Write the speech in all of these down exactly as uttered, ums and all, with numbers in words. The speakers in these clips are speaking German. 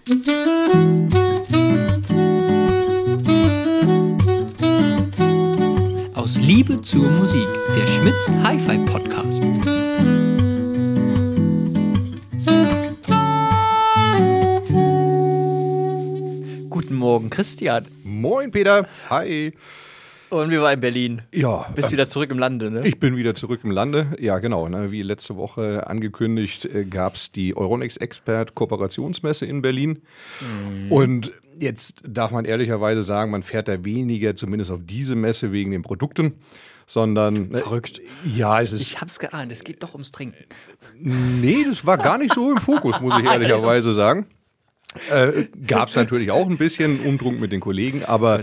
Aus Liebe zur Musik, der Schmitz Hi-Fi Podcast. Guten Morgen, Christian. Moin, Peter. Hi. Und wir waren in Berlin. Ja. Bist wieder zurück im Lande, ne? Ich bin wieder zurück im Lande. Ja, genau. Ne? Wie letzte Woche angekündigt, äh, gab es die Euronics Expert Kooperationsmesse in Berlin. Mhm. Und jetzt darf man ehrlicherweise sagen, man fährt da weniger, zumindest auf diese Messe, wegen den Produkten, sondern... Verrückt. Äh, ja, es ist... Ich hab's geahnt, es geht doch ums Trinken. Nee, das war gar nicht so im Fokus, muss ich ehrlicherweise sagen. Äh, gab es natürlich auch ein bisschen Umtrunk mit den Kollegen, aber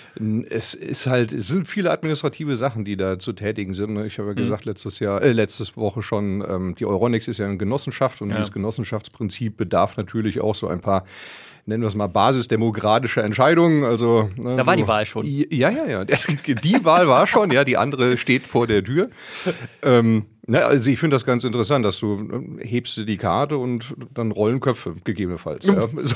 es ist halt, es sind viele administrative Sachen, die da zu tätigen sind. Ich habe ja gesagt, mhm. letztes Jahr, äh, letztes Woche schon, ähm, die Euronics ist ja eine Genossenschaft und ja. dieses Genossenschaftsprinzip bedarf natürlich auch so ein paar, nennen wir es mal, basisdemokratische Entscheidungen. Also, ne, da war so, die Wahl schon. Ja, ja, ja. Die Wahl war schon, ja, die andere steht vor der Tür. ähm, Na, also ich finde das ganz interessant, dass du hebst du die Karte und dann rollen Köpfe gegebenenfalls. Ja. So.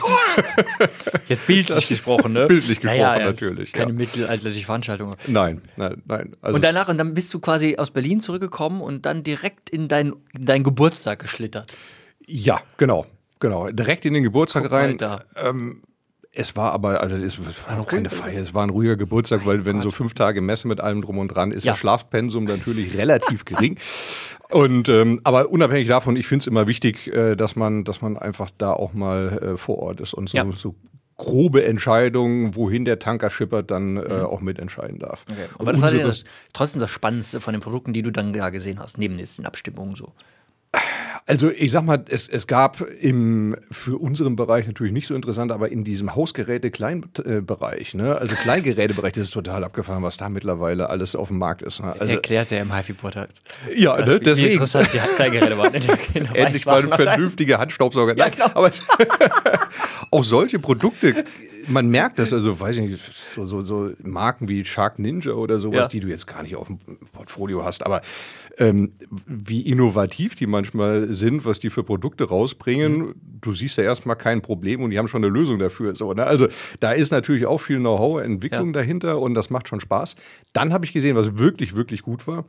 Jetzt bildlich das gesprochen, ne? Bildlich gesprochen, ja, ja, natürlich. Keine ja. mittelalterliche Veranstaltung. Nein, nein, nein. Also und danach, und dann bist du quasi aus Berlin zurückgekommen und dann direkt in, dein, in deinen Geburtstag geschlittert. Ja, genau, genau. Direkt in den Geburtstag Guck rein. Da. Ähm, Es war aber, also es war noch keine Feier, es war ein ruhiger Geburtstag, weil wenn so fünf Tage Messe mit allem drum und dran ist, ja. das Schlafpensum natürlich relativ gering. Und ähm, aber unabhängig davon, ich finde es immer wichtig, äh, dass man, dass man einfach da auch mal äh, vor Ort ist und so, ja. so grobe Entscheidungen, wohin der Tanker schippert, dann äh, mhm. auch mitentscheiden darf. Okay. Aber das war ja das, trotzdem das Spannendste von den Produkten, die du dann da gesehen hast, neben den Abstimmungen so. Also ich sag mal, es, es gab im für unseren Bereich natürlich nicht so interessant, aber in diesem Hausgeräte-Kleinbereich, ne, also Kleingerätebereich, das ist total abgefahren, was da mittlerweile alles auf dem Markt ist. Ne? Also, erklärt er im HiFi-Podcast. Ja, ne, deswegen. Wie interessant die Kleingeräte waren. Endlich mal ein vernünftiger Handstaubsauger. Ja, genau. Aber auch solche Produkte, man merkt das, also weiß ich nicht, so, so, so Marken wie Shark Ninja oder sowas, ja. die du jetzt gar nicht auf dem Portfolio hast, aber ähm, wie innovativ die manchmal sind, was die für Produkte rausbringen. Mhm. Du siehst ja erstmal kein Problem und die haben schon eine Lösung dafür. So, ne? Also da ist natürlich auch viel Know-how, Entwicklung ja. dahinter und das macht schon Spaß. Dann habe ich gesehen, was wirklich, wirklich gut war,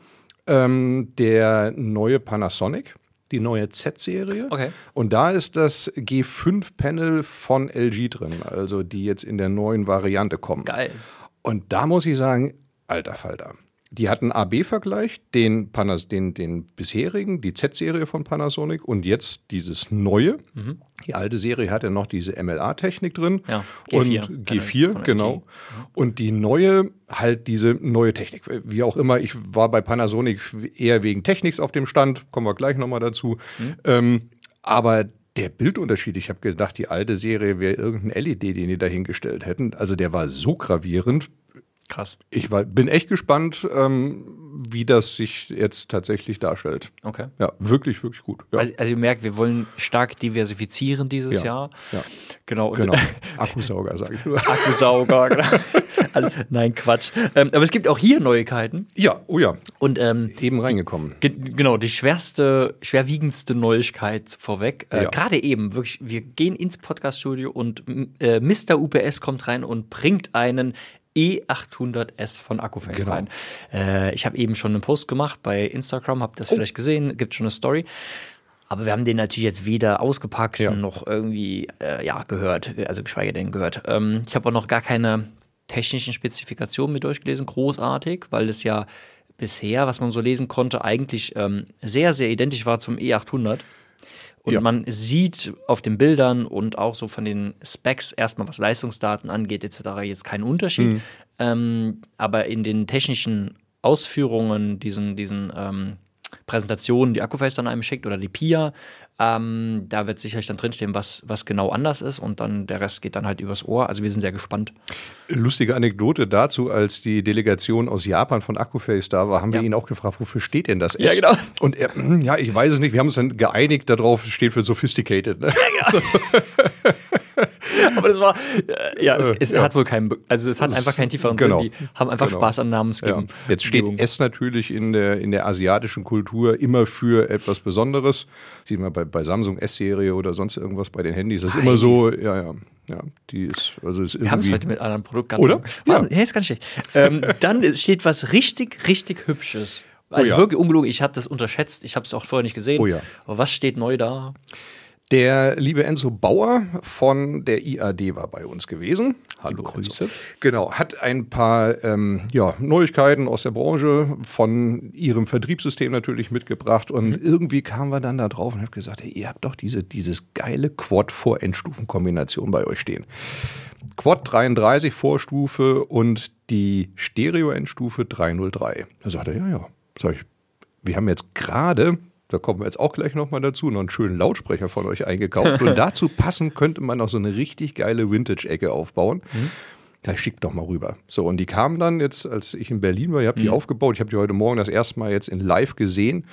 ähm, der neue Panasonic. Die neue Z-Serie. Okay. Und da ist das G fünf Panel von L G drin, also die jetzt in der neuen Variante kommen. Geil. Und da muss ich sagen, alter Falter. Die hatten A B Vergleich, den, Panas- den, den bisherigen, die Z-Serie von Panasonic und jetzt dieses neue. Mhm. Die alte Serie hatte noch diese M L A-Technik drin. Ja, G vier. Und G vier, genau. Mhm. Und die neue, halt diese neue Technik. Wie auch immer, ich war bei Panasonic eher wegen Techniks auf dem Stand, kommen wir gleich nochmal dazu. Mhm. Ähm, aber der Bildunterschied, ich habe gedacht, die alte Serie wäre irgendein L E D, den die dahingestellt hätten. Also der war so gravierend. Krass. Ich war, bin echt gespannt, ähm, wie das sich jetzt tatsächlich darstellt. Okay. Ja, wirklich, wirklich gut. Ja. Also, also ihr merkt, wir wollen stark diversifizieren dieses ja. Jahr. Ja. Genau. Und genau. Akkusauger, sage ich nur. Akkusauger, genau. Also, nein, Quatsch. Ähm, aber es gibt auch hier Neuigkeiten. Ja, oh ja. Und ähm, eben reingekommen. Ge- genau, die schwerste, schwerwiegendste Neuigkeit vorweg. Äh, ja. Gerade eben, wirklich, wir gehen ins Podcaststudio und äh, Mister U P S kommt rein und bringt einen E achthundert S von Accuphase genau. rein. Äh, ich habe eben schon einen Post gemacht bei Instagram, habt ihr das oh. vielleicht gesehen, gibt schon eine Story. Aber wir haben den natürlich jetzt weder ausgepackt ja. noch irgendwie äh, ja, gehört, also geschweige denn gehört. Ähm, ich habe auch noch gar keine technischen Spezifikationen mit durchgelesen, großartig, weil es ja bisher, was man so lesen konnte, eigentlich ähm, sehr, sehr identisch war zum E achthundert. Und ja. man sieht auf den Bildern und auch so von den Specs erstmal, was Leistungsdaten angeht, et cetera, jetzt keinen Unterschied. Mhm. Ähm, aber in den technischen Ausführungen, diesen, diesen ähm, Präsentationen, die Accuphase dann einem schickt oder die P I A, ähm, da wird sicherlich dann drinstehen, was, was genau anders ist und dann der Rest geht dann halt übers Ohr. Also wir sind sehr gespannt. Lustige Anekdote dazu, als die Delegation aus Japan von Accuphase da war, haben ja. wir ihn auch gefragt, wofür steht denn das S? Ja, genau. Und er, ja, ich weiß es nicht, wir haben uns dann geeinigt darauf, steht für sophisticated. Ne? Ja, genau. Aber das war, äh, ja, es, es ja. hat wohl keinen, also es hat es, einfach keinen tieferen genau. Sinn. Die haben einfach genau. Spaß an Namensgebung. Ja. Jetzt steht es natürlich in der, in der asiatischen Kultur immer für etwas Besonderes. Sieht man bei, bei Samsung S-Serie oder sonst irgendwas bei den Handys. Das ist immer so, ja, ja. Ja, die ist, also ist irgendwie. Wir haben es heute mit anderen Produkten. Oder? Ja, ja, ist ganz schlecht. ähm, dann steht was richtig, richtig Hübsches. Also oh ja. wirklich ungelogen, ich habe das unterschätzt, ich habe es auch vorher nicht gesehen. Oh ja. Aber was steht neu da? Der liebe Enzo Bauer von der I A D war bei uns gewesen. Hallo Grüße. Genau, hat ein paar ähm, ja, Neuigkeiten aus der Branche von ihrem Vertriebssystem natürlich mitgebracht. Und mhm. irgendwie kamen wir dann da drauf und haben gesagt, hey, ihr habt doch diese dieses geile Quad-Vor-Endstufen-Kombination bei euch stehen. Quad dreiunddreißig Vorstufe und die Stereo-Endstufe dreihundertdrei. Da sagt er, ja, ja. Sag ich, wir haben jetzt gerade... Da kommen wir jetzt auch gleich nochmal dazu, noch einen schönen Lautsprecher von euch eingekauft. Und dazu passend könnte man noch so eine richtig geile Vintage-Ecke aufbauen. Mhm. Ja, schick doch mal rüber. So, und die kamen dann jetzt, als ich in Berlin war, ich habe die mhm. aufgebaut. Ich habe die heute Morgen das erste Mal jetzt in live gesehen.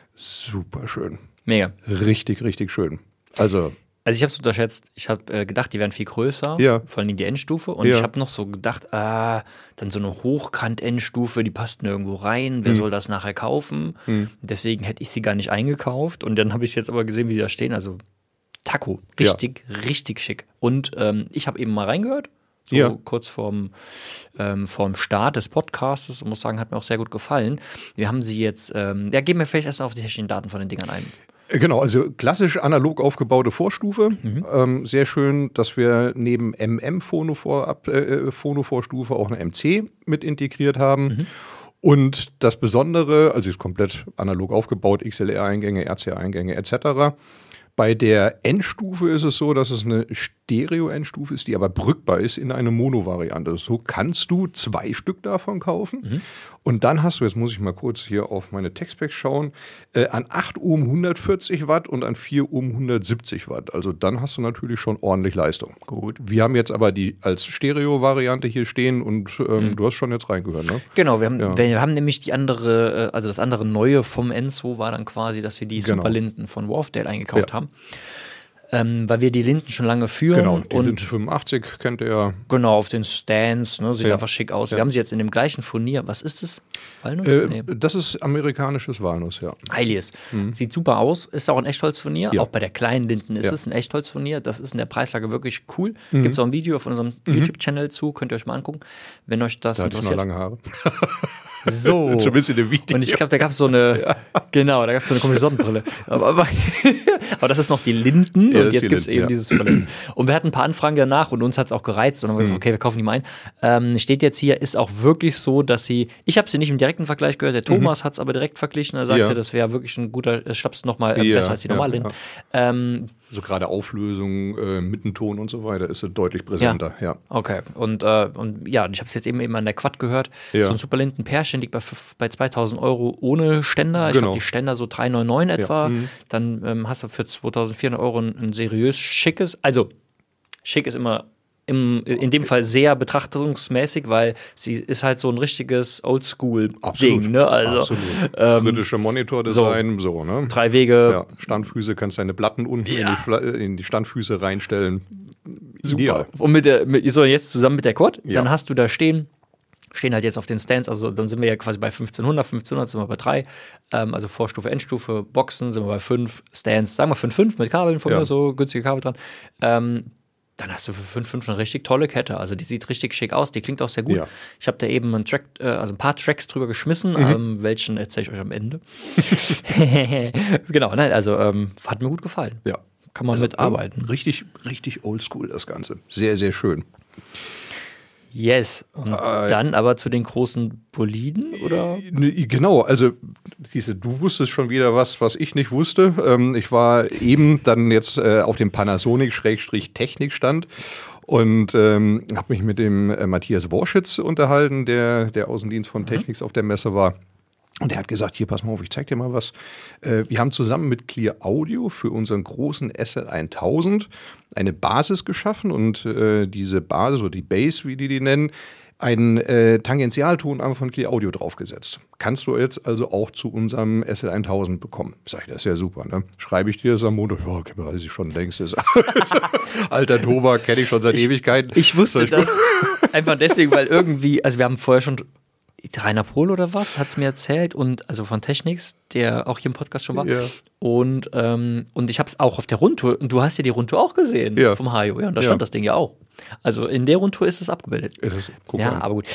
Super schön. Mega. Richtig, richtig schön. Also... Also ich habe es unterschätzt. Ich habe äh, gedacht, die wären viel größer, ja. vor allem die Endstufe. Und ja. ich habe noch so gedacht, ah, dann so eine Hochkant-Endstufe, die passt nirgendwo rein. Wer mhm. soll das nachher kaufen? Mhm. Deswegen hätte ich sie gar nicht eingekauft. Und dann habe ich jetzt aber gesehen, wie die da stehen. Also Taco, richtig, ja. richtig schick. Und ähm, ich habe eben mal reingehört, so ja. kurz vorm, ähm, vorm Start des Podcasts. Und muss sagen, hat mir auch sehr gut gefallen. Wir haben sie jetzt, ähm, ja, geben wir vielleicht erst auf die technischen Daten von den Dingern ein. Genau, also klassisch analog aufgebaute Vorstufe. Mhm. Ähm, sehr schön, dass wir neben M M-Phono-Vorstufe äh, auch eine M C mit integriert haben. Mhm. Und das Besondere, also ist komplett analog aufgebaut, X L R-Eingänge, R C A-Eingänge et cetera. Bei der Endstufe ist es so, dass es eine Stereo-Endstufe ist, die aber brückbar ist in eine Mono-Variante. So kannst du zwei Stück davon kaufen. Mhm. Und dann hast du, jetzt muss ich mal kurz hier auf meine Textpacks schauen, äh, an acht Ohm hundertvierzig Watt und an vier Ohm hundertsiebzig Watt. Also dann hast du natürlich schon ordentlich Leistung. Gut. Wir haben jetzt aber die als Stereo-Variante hier stehen und ähm, mhm. du hast schon jetzt reingehört, ne? Genau, wir haben, ja. wir haben nämlich die andere, also das andere Neue vom Enzo war dann quasi, dass wir die genau. Superlinden von Wharfdale eingekauft ja. haben. Ähm, weil wir die Linden schon lange führen. Genau, die und Linde fünfundachtzig kennt ihr ja. Genau, auf den Stands, ne, sieht ja. einfach schick aus. Ja. Wir haben sie jetzt in dem gleichen Furnier. Was ist das? Walnuss? Äh, nee. Das ist amerikanisches Walnuss, ja. Heiliges. Mhm. Sieht super aus. Ist auch ein Echtholzfurnier. Ja. Auch bei der kleinen Linden ist ja. es ein Echtholzfurnier. Das ist in der Preislage wirklich cool. Mhm. Gibt es auch ein Video auf unserem mhm. YouTube-Channel zu. Könnt ihr euch mal angucken, wenn euch das da interessiert. Da hatte ich noch lange Haare. So. Zumindest in dem Video. Und ich glaube, da gab es so eine, ja. genau, da gab es so eine komische Sonnenbrille. Aber, aber, aber das ist noch die Linden ja, und jetzt gibt es eben ja. dieses Superlinden. Und wir hatten ein paar Anfragen danach und uns hat es auch gereizt und dann haben wir gesagt, okay, wir kaufen die mal ein. Ähm, steht jetzt hier, ist auch wirklich so, dass sie, ich habe sie nicht im direkten Vergleich gehört, der Thomas mhm. hat es aber direkt verglichen. Er sagte, ja. das wäre wirklich ein guter, Schnaps nochmal äh, ja. besser als die normalen Linden. Ja. Ähm, Also gerade Auflösung, äh, Mittenton und so weiter ist sie deutlich präsenter. Ja. ja. Okay. Und, äh, und ja, ich habe es jetzt eben, eben an der Quad gehört. Ja. So ein Superlinden-Pärchen liegt bei, bei zweitausend Euro ohne Ständer. Ich genau. glaube, die Ständer so drei neunundneunzig etwa. Ja. Mhm. Dann ähm, hast du für zweitausendvierhundert Euro ein, ein seriös schickes, also schick ist immer Im, in dem Fall sehr betrachtungsmäßig, weil sie ist halt so ein richtiges Oldschool-Ding. Ne? Also, Absolut. Ähm, Britische Monitor-Design, so, so, ne? Drei Wege. Ja, Standfüße, kannst deine Platten unten ja. in, die Fla- in die Standfüße reinstellen. Super. Ideal. Und mit der, mit, so jetzt zusammen mit der Quad, Ja. dann hast du da stehen, stehen halt jetzt auf den Stands, also dann sind wir ja quasi bei fünfzehnhundert, fünfzehnhundert sind wir bei drei, ähm, also Vorstufe, Endstufe, Boxen sind wir bei fünf, Stands, sagen wir fünf Komma fünf mit Kabeln von Ja. mir, so günstige Kabel dran. Ähm, dann hast du für fünf Komma fünf eine richtig tolle Kette. Also die sieht richtig schick aus, die klingt auch sehr gut. Ja. Ich habe da eben einen Track, äh, also ein paar Tracks drüber geschmissen, Mhm. ähm, welchen erzähle ich euch am Ende. Genau, nein, also ähm, hat mir gut gefallen. Ja. Kann man Also, mitarbeiten. Richtig, richtig oldschool das Ganze. Sehr, sehr schön. Yes. Und Äh, dann aber zu den großen Boliden, oder? Ne, Genau, also siehste, du wusstest schon wieder was, was ich nicht wusste. Ähm, ich war eben dann jetzt äh, auf dem Panasonic-Technik-Stand und ähm, habe mich mit dem äh, Matthias Worschitz unterhalten, der der Außendienst von Technics mhm. auf der Messe war. Und er hat gesagt, hier, pass mal auf, ich zeig dir mal was. Äh, wir haben zusammen mit Clear Audio für unseren großen S L tausend eine Basis geschaffen und äh, diese Basis oder die Base, wie die die nennen, einen äh, Tangentialtonarm von Clear Audio draufgesetzt. Kannst du jetzt also auch zu unserem S L tausend bekommen. Sag ich, das ist ja super, ne? Schreibe ich dir das am Montag? Ja, okay, weiß ich schon längst. Ist alter Tobak, kenne ich schon seit ich, Ewigkeiten. Ich wusste das einfach deswegen, weil irgendwie, also wir haben vorher schon Rainer Pohl oder was, hat es mir erzählt, und also von Technics, der auch hier im Podcast schon war. Ja. Und, ähm, und ich habe es auch auf der Rundtour, und du hast ja die Rundtour auch gesehen, ja. vom Hajo, ja, und da ja. stand das Ding ja auch. Also in der Rundtour ist es abgebildet. Ist es, guck ja, an. aber gut.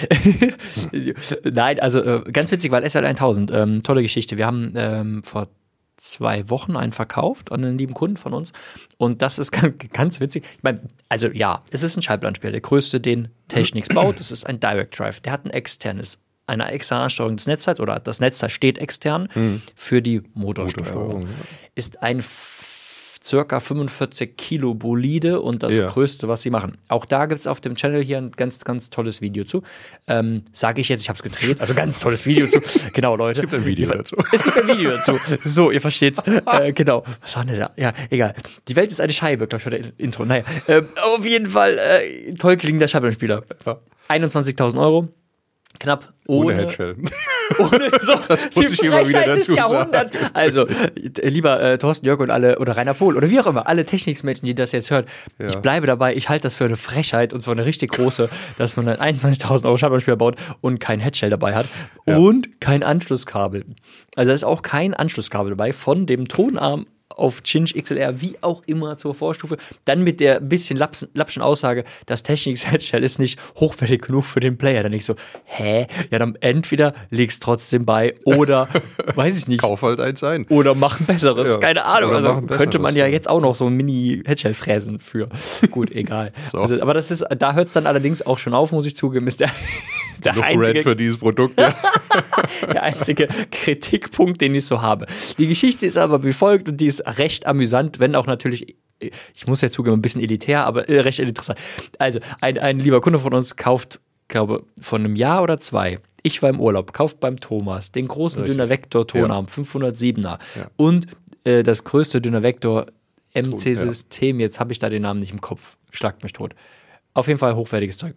Nein, also äh, ganz witzig, weil S L tausend, ähm, tolle Geschichte. Wir haben ähm, vor zwei Wochen einen verkauft an einen lieben Kunden von uns, und das ist ganz, ganz witzig. Ich meine, also ja, es ist ein Schallplattenspieler, der größte, den Technics baut. Es ist ein Direct Drive. Der hat ein externes, eine extra Ansteuerung des Netzteils, oder das Netzteil steht extern mhm. für die Motorsteuerung. Motorsteuerung ja. Ist ein f- circa fünfundvierzig Kilo Bolide und das ja. Größte, was sie machen. Auch da gibt es auf dem Channel hier ein ganz, ganz tolles Video zu. Ähm, Sage ich jetzt, ich habe es gedreht, also ganz tolles Video zu. Genau, Leute. Es gibt ein Video dazu. Es gibt ein Video dazu. So, ihr versteht's. äh, genau. Was war denn da? Ja, egal. Die Welt ist eine Scheibe, glaube ich, für der Intro. Naja, ähm, auf jeden Fall äh, toll klingender Schallplattenspieler. Ja. einundzwanzigtausend Euro. Knapp ohne, ohne Headshell. Ohne, so, das muss ich immer wieder dazu sagen. Also, lieber äh, Thorsten, Jörg und alle, oder Rainer Pohl, oder wie auch immer, alle Technics-Menschen, die das jetzt hören, ja. ich bleibe dabei, ich halte das für eine Frechheit, und zwar eine richtig große, dass man einen einundzwanzigtausend Euro Schallplattenspieler baut und kein Headshell dabei hat ja. und kein Anschlusskabel. Also, da ist auch kein Anschlusskabel dabei von dem Tonarm auf Cinch X L R, wie auch immer, zur Vorstufe. Dann mit der bisschen lapsen, lapschen Aussage, das Technics Headshell ist nicht hochwertig genug für den Player. Dann ich so, hä? Ja, dann entweder leg's trotzdem bei oder, weiß ich nicht. Kauf halt eins ein. Oder mach ein besseres, ja. keine Ahnung. Oder also könnte man ja jetzt auch noch so ein Mini-Headshell fräsen für. Gut, egal. So. Also, aber das ist, da hört es dann allerdings auch schon auf, muss ich zugeben, ist der, der Noch einzige, Red für dieses Produkt, ja. der einzige Kritikpunkt, den ich so habe. Die Geschichte ist aber wie folgt, und die ist recht amüsant, wenn auch natürlich, ich muss ja zugeben, ein bisschen elitär, aber äh, recht interessant. Also, ein, ein lieber Kunde von uns kauft, glaube von einem Jahr oder zwei, ich war im Urlaub, kauft beim Thomas den großen Richtig. Dünner Vektor Tonarm, ja. fünfhundertsiebener ja. und äh, das größte Dünner Vektor M C-System, ja. jetzt habe ich da den Namen nicht im Kopf, schlagt mich tot. Auf jeden Fall hochwertiges Zeug.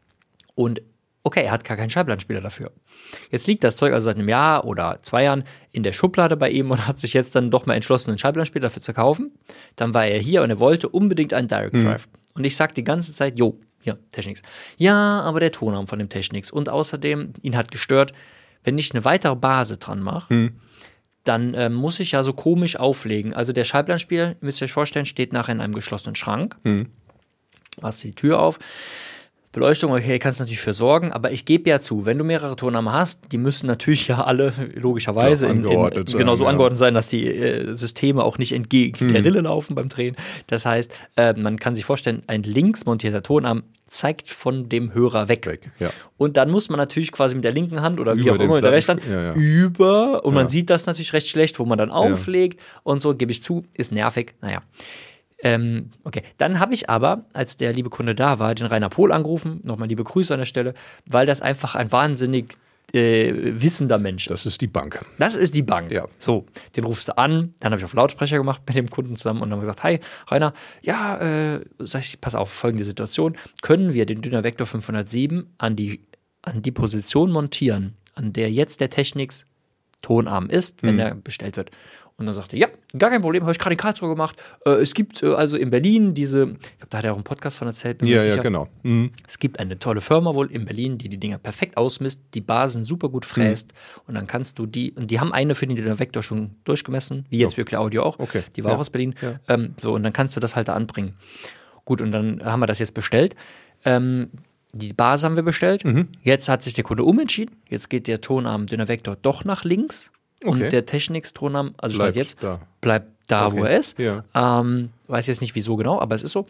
Und okay, er hat gar keinen Schallplattenspieler dafür. Jetzt liegt das Zeug also seit einem Jahr oder zwei Jahren in der Schublade bei ihm und hat sich jetzt dann doch mal entschlossen, einen Schallplattenspieler dafür zu kaufen. Dann war er hier und er wollte unbedingt einen Direct Drive. Mhm. Und ich sag die ganze Zeit, jo, hier, Technics. Ja, aber der Tonarm von dem Technics. Und außerdem, ihn hat gestört, wenn ich eine weitere Base dran mache, mhm. dann äh, muss ich ja so komisch auflegen. Also der Schallplattenspieler, müsst ihr euch vorstellen, steht nachher in einem geschlossenen Schrank. Mhm. Machst die Tür auf. Beleuchtung, okay, kannst du natürlich für sorgen, aber ich gebe ja zu, wenn du mehrere Tonarme hast, die müssen natürlich ja alle logischerweise ja, angeordnet in, in, sein, genau so ja. angeordnet sein, dass die äh, Systeme auch nicht entgegen hm. der Rille laufen beim Drehen. Das heißt, äh, man kann sich vorstellen, ein links montierter Tonarm zeigt von dem Hörer weg. weg ja. Und dann muss man natürlich quasi mit der linken Hand oder wie über auch immer mit der rechten Hand ja, ja. über, und ja. man sieht das natürlich recht schlecht, wo man dann auflegt ja. und so, gebe ich zu, ist nervig, naja. Ähm, okay, dann habe ich aber, als der liebe Kunde da war, den Rainer Pohl angerufen, nochmal liebe Grüße an der Stelle, weil das einfach ein wahnsinnig äh, wissender Mensch ist. Das ist die Bank. Das ist die Bank. Ja. So, den rufst du an, dann habe ich auf Lautsprecher gemacht mit dem Kunden zusammen und dann gesagt, hi Rainer, ja, äh, sag ich, pass auf, folgende Situation, können wir den Dünner Vektor fünfhundertsieben an die, an die Position montieren, an der jetzt der Technics Tonarm ist, wenn mhm. er bestellt wird. Und dann sagte er, ja, gar kein Problem, habe ich gerade in Karlsruhe gemacht. Äh, es gibt äh, also in Berlin diese, ich glaube, da hat er auch einen Podcast von erzählt. Ja, ja, genau. Mhm. Es gibt eine tolle Firma wohl in Berlin, die die Dinger perfekt ausmisst, die Basen super gut fräst mhm. und dann kannst du die, und die haben eine für den Dynner Vektor schon durchgemessen, wie jetzt ja. für Clear Audio auch. Okay. Die war ja. auch aus Berlin. Ja. Ähm, so, und dann kannst du das halt da anbringen. Gut, und dann haben wir das jetzt bestellt. Ähm, die Base haben wir bestellt. Mhm. Jetzt hat sich der Kunde umentschieden. Jetzt geht der Tonarm Dynner Vektor doch nach links. Okay. Und der Technics-Tonarm, also bleibt Stand jetzt, da. bleibt da, okay. wo er ist. Ja. Ähm, weiß jetzt nicht, wieso genau, aber es ist so.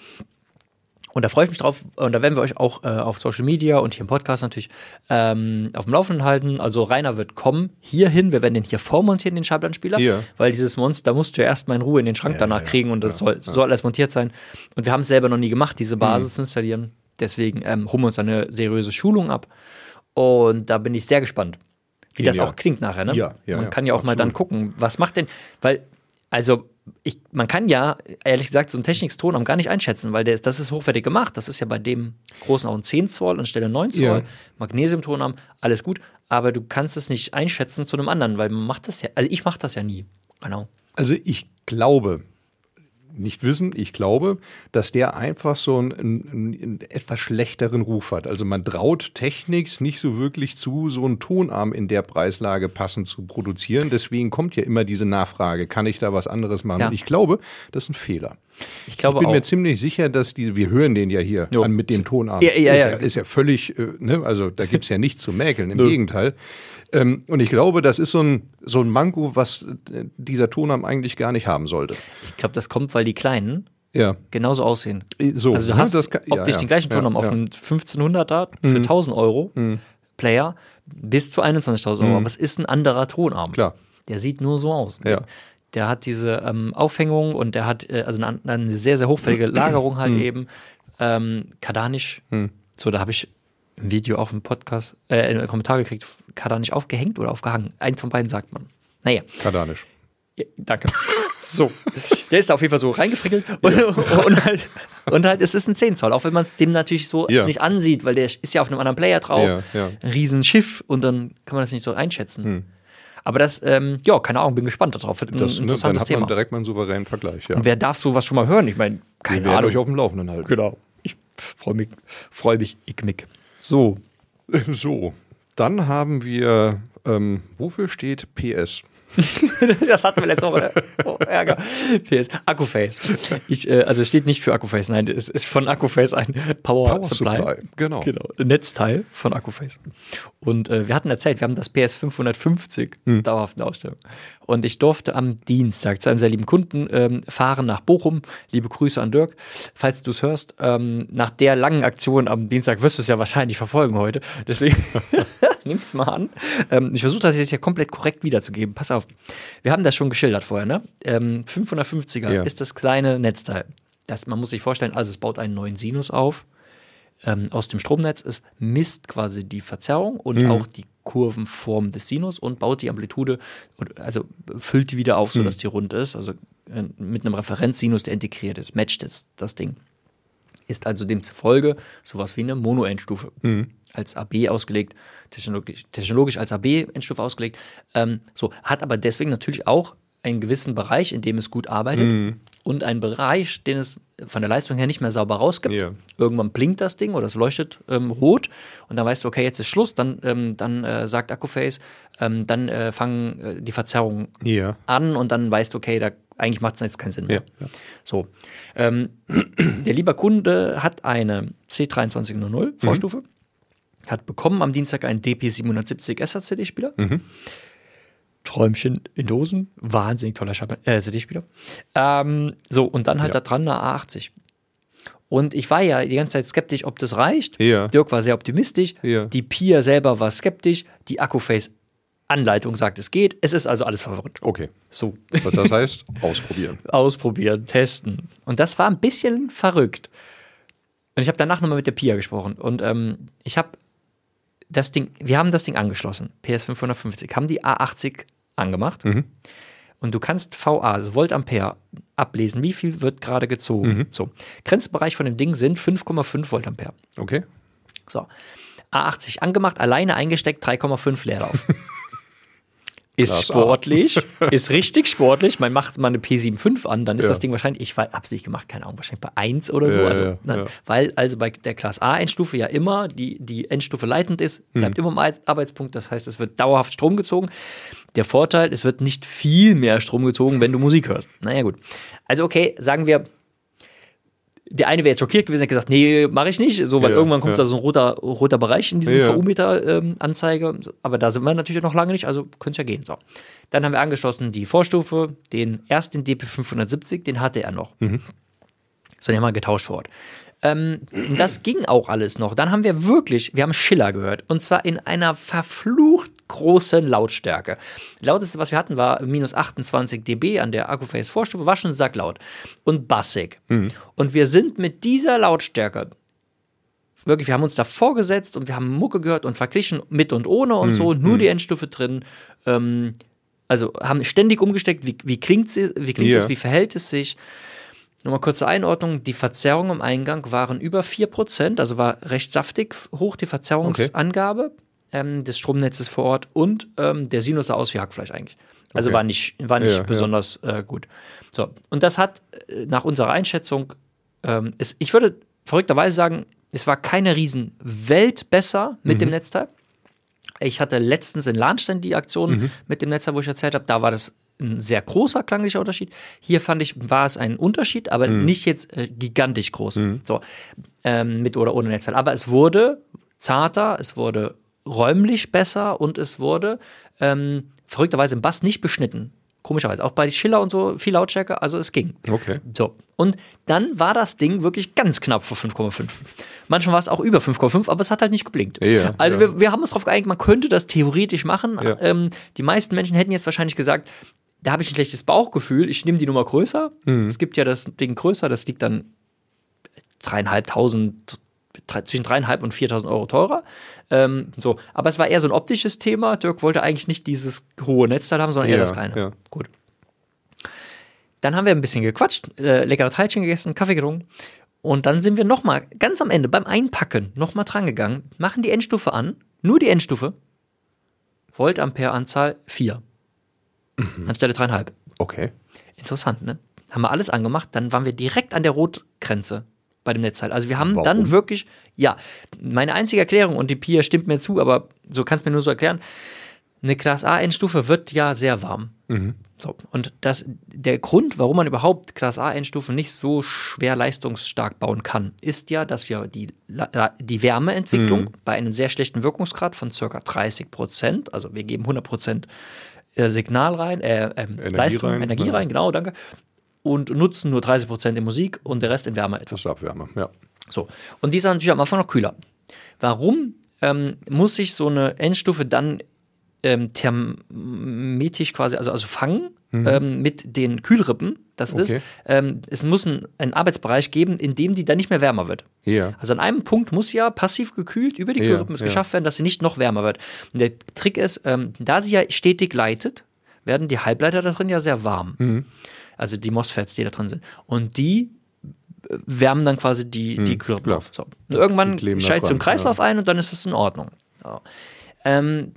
Und da freue ich mich drauf. Und da werden wir euch auch äh, auf Social Media und hier im Podcast natürlich ähm, auf dem Laufenden halten. Also Rainer wird kommen hierhin. Wir werden den hier vormontieren, den Schallplattenspieler. Ja. Weil dieses Monster musst du ja erstmal in Ruhe in den Schrank ja, danach ja, kriegen. Und das ja, soll, ja. soll alles montiert sein. Und wir haben es selber noch nie gemacht, diese Basis mhm. zu installieren. Deswegen ähm, holen wir uns eine seriöse Schulung ab. Und da bin ich sehr gespannt. Wie das auch klingt nachher, ne? Ja, ja, Man ja, kann ja auch absolut. mal dann gucken, was macht denn, weil, also ich, man kann ja, ehrlich gesagt, so einen Technics-Tonarm gar nicht einschätzen, weil der, das ist hochwertig gemacht. Das ist ja bei dem großen auch ein zehn Zoll anstelle neun Zoll. Ja. Magnesium-Tonarm, alles gut. Aber du kannst es nicht einschätzen zu einem anderen, weil man macht das ja, also ich mache das ja nie. Genau. Also ich glaube, nicht wissen, ich glaube, dass der einfach so einen, einen, einen etwas schlechteren Ruf hat. Also man traut Technics nicht so wirklich zu, so einen Tonarm in der Preislage passend zu produzieren. Deswegen kommt ja immer diese Nachfrage, kann ich da was anderes machen? Ja. Und ich glaube, das ist ein Fehler. Ich glaube ich bin auch. mir ziemlich sicher, dass diese, wir hören den ja hier Jo. an mit dem Tonarm. Ja, ja, ist, ja. ja, ist ja völlig, äh, ne? Also da gibt es ja nichts zu mäkeln, im Gegenteil. Ähm, und ich glaube, das ist so ein, so ein Manko, was äh, dieser Tonarm eigentlich gar nicht haben sollte. Ich glaube, das kommt, weil die Kleinen Ja. genauso aussehen. So, Also du ne, hast das kann- optisch ja, ja. den gleichen Tonarm Ja, auf ja. einem fünfzehnhunderter für tausend Euro Player bis zu einundzwanzigtausend Euro. Aber es ist ein anderer Tonarm. Klar. Der sieht nur so aus. Ja. Der, der hat diese ähm, Aufhängung und der hat äh, also eine, eine sehr, sehr hochwertige Lagerung halt eben. Ähm, Kardanisch. So, da habe ich im Video auf dem Podcast, äh, in den Kommentar gekriegt, Kardanisch aufgehängt oder aufgehangen. Eins von beiden sagt man. Naja. Kardanisch. Ja, danke. So. Der ist da auf jeden Fall so reingefrickelt. Und, und, halt, und halt, es ist ein zehn Zoll, auch wenn man es dem natürlich so Ja. nicht ansieht, weil der ist ja auf einem anderen Player drauf. Ja, ja. Ein Riesenschiff und dann kann man das nicht so einschätzen. Aber das, ähm, ja, keine Ahnung, bin gespannt darauf. Wird ein Das, ne, dann interessantes hat man Thema. direkt mal einen souveränen Vergleich. Ja. Und wer darf sowas schon mal hören? Ich meine, Wir keine werden Ahnung. euch auf dem Laufenden halten. Genau. Ich freue mich, freue mich, ich mick. So. So, dann haben wir, ähm, wofür steht P S? Das hatten wir letzte Woche. Oh, Ärger. P S. Akkuface. Ich, äh, also es steht nicht für Akkuface, nein, es ist von Akkuface ein Power, Power Supply. Supply, genau. Genau. Ein Netzteil von Akkuface. Und äh, wir hatten erzählt, wir haben das P S fünfhundertfünfzig dauerhaft in der Ausstellung. Und ich durfte am Dienstag zu einem sehr lieben Kunden ähm, fahren nach Bochum. Liebe Grüße an Dirk. Falls du es hörst, ähm, nach der langen Aktion am Dienstag wirst du es ja wahrscheinlich verfolgen heute. Deswegen nimm's mal an. Ähm, ich versuche das jetzt ja komplett korrekt wiederzugeben. Pass auf. Wir haben das schon geschildert vorher, ne? Ähm, fünfhundertfünfziger Ja. ist das kleine Netzteil. Das, man muss sich vorstellen, also es baut einen neuen Sinus auf ähm, aus dem Stromnetz. Es misst quasi die Verzerrung und auch die Kurvenform des Sinus und baut die Amplitude, und- also füllt die wieder auf, sodass die rund ist. Also äh, mit einem Referenzsinus, der integriert ist, matcht das, das Ding. Ist also demzufolge sowas wie eine Mono-Endstufe. Als A B ausgelegt, technologisch, technologisch als A B-Endstufe ausgelegt. Ähm, so, hat aber deswegen natürlich auch einen gewissen Bereich, in dem es gut arbeitet und einen Bereich, den es von der Leistung her nicht mehr sauber rausgibt. Ja. Irgendwann blinkt das Ding oder es leuchtet ähm, rot und dann weißt du, okay, jetzt ist Schluss. Dann, ähm, dann äh, sagt Akkuface, ähm, dann äh, fangen äh, die Verzerrungen Ja. an und dann weißt du, okay, da eigentlich macht es jetzt keinen Sinn mehr. Ja, ja. So. Ähm, der liebe Kunde hat eine C dreiundzwanzig null null Vorstufe, hat bekommen am Dienstag einen D P siebenhundertsiebzig S H C D-Spieler. Träumchen in Dosen, wahnsinnig toller Schab- äh, C D-Spieler. Ähm, so, und dann halt Ja. da dran eine A achtzig. Und ich war ja die ganze Zeit skeptisch, ob das reicht. Ja. Dirk war sehr optimistisch. Ja. Die Pia selber war skeptisch. Die Akkuface-Anleitung sagt, es geht. Es ist also alles verwirrend. Okay. So. Das heißt, ausprobieren. Ausprobieren, testen. Und das war ein bisschen verrückt. Und ich habe danach nochmal mit der Pia gesprochen. Und ähm, ich habe das Ding, wir haben das Ding angeschlossen, P S fünfhundertfünfzig, haben die A achtzig angemacht. Und du kannst V A, also Voltampere, ablesen, wie viel wird gerade gezogen. So. Grenzbereich von dem Ding sind fünf Komma fünf Voltampere. Okay. So. A achtzig angemacht, alleine eingesteckt, drei Komma fünf Leerlauf. Ist Class A. sportlich, ist richtig sportlich. Man macht mal eine P fünfundsiebzig an, dann ist Ja. das Ding wahrscheinlich, ich weiß, hab's nicht gemacht, keine Ahnung, wahrscheinlich bei eins oder so. Ja, also, ja, ne, ja. Weil also bei der Class A Endstufe ja immer die, die Endstufe leitend ist, bleibt immer am Ar- Arbeitspunkt, das heißt, es wird dauerhaft Strom gezogen. Der Vorteil, es wird nicht viel mehr Strom gezogen, wenn du Musik hörst. Naja, gut. Also, okay, sagen wir, der eine wäre jetzt schockiert gewesen, hat gesagt, nee, mache ich nicht, so, weil Ja, irgendwann kommt ja. da so ein roter, roter Bereich in diesem Ja. V U-Meter-Anzeige, aber da sind wir natürlich noch lange nicht, also könnte es ja gehen. So. Dann haben wir angeschlossen die Vorstufe, den erst den D P fünfhundertsiebzig, den hatte er noch. Mhm. So, den haben wir getauscht vor Ort. Ähm, das ging auch alles noch. Dann haben wir wirklich, wir haben Schiller gehört. Und zwar in einer verflucht großen Lautstärke. Lauteste, was wir hatten, war minus achtundzwanzig dB an der Akkuface Vorstufe, war schon sacklaut. Und bassig. Und wir sind mit dieser Lautstärke, wirklich, wir haben uns da vorgesetzt und wir haben Mucke gehört und verglichen mit und ohne und so, nur die Endstufe drin. Ähm, Also haben ständig umgesteckt, wie, wie klingt sie, wie klingt Ja. es, wie verhält es sich. Nochmal kurze Einordnung, die Verzerrungen im Eingang waren über vier Prozent, also war recht saftig hoch die Verzerrungsangabe ähm, des Stromnetzes vor Ort und ähm, der Sinus sah aus wie Hackfleisch eigentlich. Also Okay. war nicht, war nicht Ja, besonders äh, gut. So, und das hat äh, nach unserer Einschätzung, ähm, ist, ich würde verrückterweise sagen, es war keine Riesenwelt besser mit Mhm. dem Netzteil. Ich hatte letztens in Lahnstein die Aktion Mhm. mit dem Netzteil, wo ich erzählt habe, da war das ein sehr großer klanglicher Unterschied. Hier fand ich, war es ein Unterschied, aber Mhm. nicht jetzt äh, gigantisch groß. So, ähm, mit oder ohne Netzteil. Aber es wurde zarter, es wurde räumlich besser und es wurde ähm, verrückterweise im Bass nicht beschnitten. Komischerweise. Auch bei Schiller und so viel Lautstärke, also es ging. Okay. So. Und dann war das Ding wirklich ganz knapp vor fünf Komma fünf. Manchmal war es auch über fünf Komma fünf, aber es hat halt nicht geblinkt. Ja, also ja. Wir, wir haben uns darauf geeinigt, man könnte das theoretisch machen. Ja. Ähm, die meisten Menschen hätten jetzt wahrscheinlich gesagt, da habe ich ein schlechtes Bauchgefühl, ich nehme die Nummer größer. Mhm. Es gibt ja das Ding größer, das liegt dann dreieinhalbtausend, drei- zwischen dreieinhalb und viertausend Euro teurer. Ähm, so. Aber es war eher so ein optisches Thema. Dirk wollte eigentlich nicht dieses hohe Netzteil haben, sondern eher Ja, das kleine. ja. Gut. Dann haben wir ein bisschen gequatscht, äh, leckere Teilchen gegessen, Kaffee getrunken. Und dann sind wir nochmal, ganz am Ende, beim Einpacken, nochmal dran gegangen, machen die Endstufe an, nur die Endstufe, Voltampere-Anzahl vier. Mhm. Anstelle dreieinhalb. Okay. Interessant, ne? Haben wir alles angemacht, dann waren wir direkt an der Rotgrenze bei dem Netzteil. Also wir haben Warum? dann wirklich, ja, meine einzige Erklärung, und die Pia stimmt mir zu, aber so kannst du mir nur so erklären, eine Class A Endstufe wird ja sehr warm. Mhm. So, und das, der Grund, warum man überhaupt Class A Endstufen nicht so schwer leistungsstark bauen kann, ist ja, dass wir die, La- die Wärmeentwicklung Mhm. bei einem sehr schlechten Wirkungsgrad von ca. dreißig Prozent, also wir geben hundert Prozent äh, Signal rein, äh, ähm, Energie Leistung, rein, Energie ja. rein, genau, danke, und nutzen nur dreißig Prozent in Musik und der Rest in Wärme etwa. Das ist Abwärme, ja. So. Und die ist natürlich am Anfang noch kühler. Warum ähm, muss sich so eine Endstufe dann ähm, thermetisch quasi, also, also fangen ähm, mit den Kühlrippen? Das Okay. ist, ähm, es muss ein, einen Arbeitsbereich geben, in dem die dann nicht mehr wärmer wird. Ja. Also an einem Punkt muss ja passiv gekühlt über die Ja, Kühlrippen es ja. geschafft werden, dass sie nicht noch wärmer wird. Und der Trick ist, ähm, da sie ja stetig leitet, werden die Halbleiter da drin ja sehr warm. Mhm. Also die MOSFETs, die da drin sind. Und die äh, wärmen dann quasi die, die Kühlrippen klar. auf. So. Und irgendwann Die kleben da schaltet so ein dran, Kreislauf ein und dann ist es in Ordnung. So. Ähm,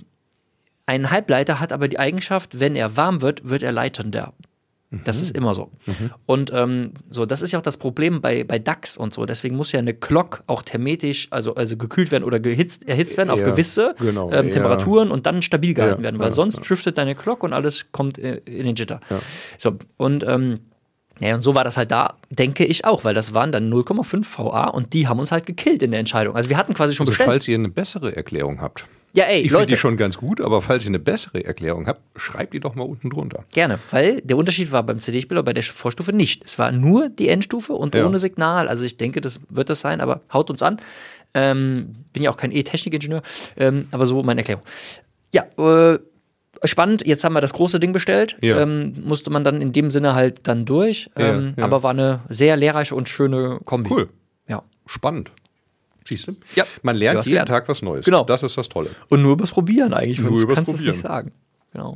ein Halbleiter hat aber die Eigenschaft, wenn er warm wird, wird er leitender. Das ist immer so. Und ähm, so, das ist ja auch das Problem bei, bei D A Cs und so. Deswegen muss ja eine Glock auch thermetisch, also, also gekühlt werden oder gehitzt, erhitzt werden auf Ja, gewisse genau, ähm, ja. Temperaturen und dann stabil gehalten Ja, werden, weil ja, sonst ja. driftet deine Glock und alles kommt äh, in den Jitter. Ja. So, und ähm, ja, und so war das halt da, denke ich auch, weil das waren dann null Komma fünf V A und die haben uns halt gekillt in der Entscheidung. Also wir hatten quasi schon Also bestellt. falls ihr eine bessere Erklärung habt. Ja, ey, Ich finde Leute, die schon ganz gut, aber falls ihr eine bessere Erklärung habt, schreibt die doch mal unten drunter. gerne, weil der Unterschied war beim C D-Spieler bei der Vorstufe nicht. Es war nur die Endstufe und Ja. ohne Signal. Also ich denke, das wird das sein, aber haut uns an. Ähm, bin ja auch kein E-Technikingenieur, ähm, aber so meine Erklärung. Ja, äh, spannend, jetzt haben wir das große Ding bestellt. Ja. Ähm, musste man dann in dem Sinne halt dann durch. Ja, Ähm, ja. Aber war eine sehr lehrreiche und schöne Kombi. Cool. Ja. Spannend. Siehst du? Ja. Man Du lernt hast jeden gelernt. Tag was Neues. Genau. Das ist das Tolle. Und nur übers Probieren eigentlich. Nur sonst übers kannst du es Probieren. nicht sagen. Genau.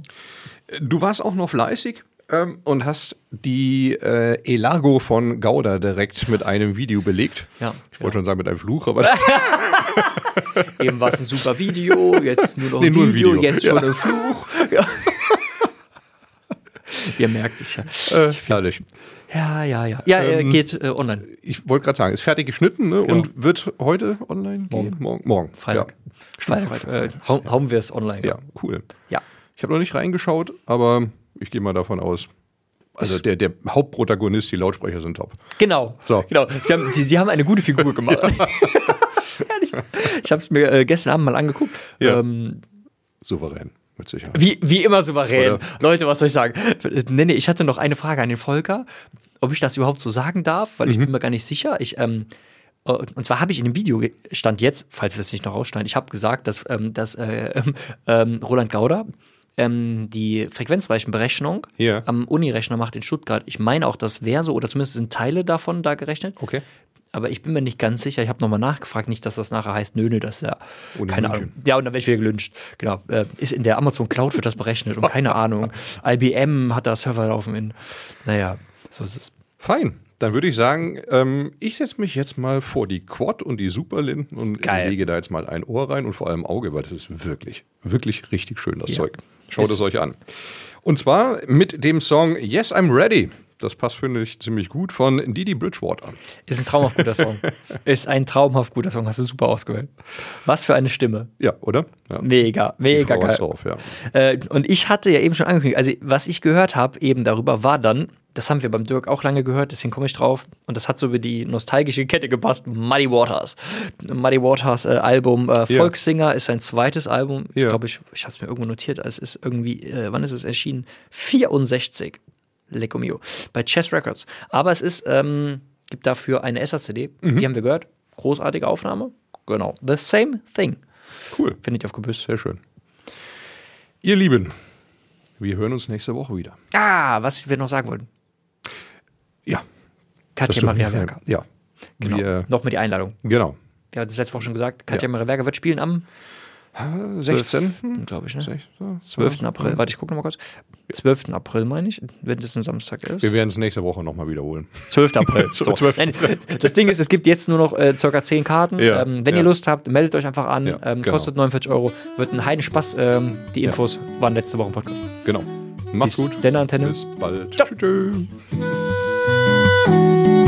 Du warst auch noch fleißig ähm, und hast die äh, Elago von Gauda direkt mit einem Video belegt. Ja, Ich wollte schon sagen mit einem Fluch, aber Eben war es ein super Video, jetzt nur noch Nee, ein, nur ein Video, Video. jetzt Ja. schon ein Fluch. Ja. Ihr merkt es ja. äh, herrlich. Ja, ja, ja. Ja, äh, Ähm, geht äh, online. Ich wollte gerade sagen, ist fertig geschnitten ne? Genau. und wird heute online Morgen. gehen? Morgen. Morgen. Freitag. Ja. Freitag. Äh, hau, hauen wir es online. Ja, cool. Ja. Ich habe noch nicht reingeschaut, aber ich gehe mal davon aus. Also der, der Hauptprotagonist, die Lautsprecher sind top. Genau. So. genau. Sie, haben, sie, sie haben eine gute Figur gemacht. Ehrlich. Ich habe es mir äh, gestern Abend mal angeguckt. Ja. Ähm, Souverän, mit Sicherheit. Wie, wie immer souverän. Oder? Leute, was soll ich sagen? Nee, nee, ich hatte noch eine Frage an den Volker, ob ich das überhaupt so sagen darf, weil ich bin mir gar nicht sicher. Ich, ähm, äh, und zwar habe ich in dem Video, ge- stand jetzt, falls wir es nicht noch rausschneiden, ich habe gesagt, dass, ähm, dass äh, ähm, Roland Gauda ähm, die Frequenzweichenberechnung Ja. am Unirechner macht in Stuttgart. Ich meine auch, das wäre so, oder zumindest sind Teile davon da gerechnet. Okay. aber ich bin mir nicht ganz sicher. Ich habe nochmal nachgefragt, nicht, dass das nachher heißt, nö, nö, das ist ja, Ohne keine München. Ahnung. Ja, und dann werde ich wieder gelünscht. Genau, äh, ist in der Amazon Cloud wird das berechnet und keine Ahnung. I B M hat da Server laufen in, naja, so ist es. Fein. Dann würde ich sagen, ähm, ich setze mich jetzt mal vor die Quad und die Superlin und Geil. lege da jetzt mal ein Ohr rein und vor allem Auge, weil das ist wirklich, wirklich richtig schön, das Ja. Zeug. Schaut Es es euch an. Und zwar mit dem Song Yes, I'm Ready. Das passt, finde ich, ziemlich gut von Didi Bridgewater. Ist ein traumhaft guter Song. Ist ein traumhaft guter Song, hast du super ausgewählt. Was für eine Stimme. Ja, oder? Ja. Mega, mega Die Frau hat's geil. drauf, ja. Äh, und ich hatte ja eben schon angekündigt, also was ich gehört habe eben darüber war dann, das haben wir beim Dirk auch lange gehört, deswegen komme ich drauf. Und das hat so über die nostalgische Kette gepasst. Muddy Waters. Muddy Waters äh, Album äh, Volkssinger ist sein zweites Album. Ich Ja. glaube, ich, ich habe es mir irgendwo notiert. Es ist irgendwie, äh, wann ist es erschienen? vierundsechzig. Lecco mio. Bei Chess Records. Aber es ist, ähm, gibt dafür eine S A-C D. Mhm. Die haben wir gehört. Großartige Aufnahme. Genau. The Same Thing. Cool. Finde ich auf Gebüsch. Sehr schön. Ihr Lieben, wir hören uns nächste Woche wieder. Ah, was wir noch sagen wollten. Ja. Katja Maria Werker. Ja. Genau. Wir, Noch mit die Einladung. genau. Wir hatten es letzte Woche schon gesagt. Katja Ja. Maria Werker wird spielen am sechzehnten glaube ich, ne? sechzehnten zwölften April. Warte, ich gucke noch mal kurz. zwölften April meine ich, wenn das ein Samstag ist. Wir werden es nächste Woche nochmal wiederholen. zwölften April. So. zwölften Nein, das Ding ist, es gibt jetzt nur noch äh, circa zehn Karten. Ja, ähm, wenn ja. ihr Lust habt, meldet euch einfach an. Ja, ähm, genau. Kostet neunundvierzig Euro. Wird ein Heidenspaß. Ähm, die Infos waren letzte Woche im Podcast. Genau. Macht's Bis gut. denn, Antenne. Bis bald. Ciao. Tschüss.